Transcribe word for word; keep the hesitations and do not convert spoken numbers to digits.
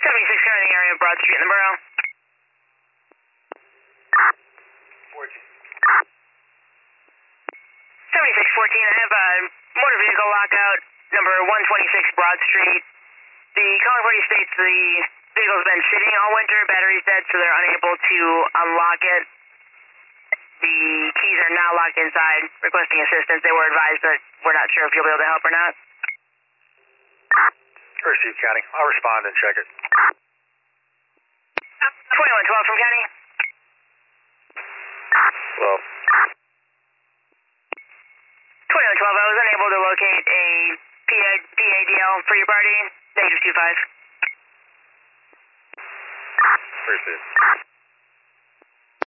seventy-six current in the area of Broad Street in the borough. fourteen. seventy-six fourteen, I have a motor vehicle lockout, number one twenty-six Broad Street. The California states the vehicle's been sitting all winter, battery's dead, so they're unable to unlock it. The keys are now locked inside, requesting assistance. They were advised, but we're not sure if you'll be able to help or not. Received, County. I'll respond and check it. twenty-one twelve from County. Well, twenty-one twelve, I was unable to locate a P A D L for your party. Negative two five. received.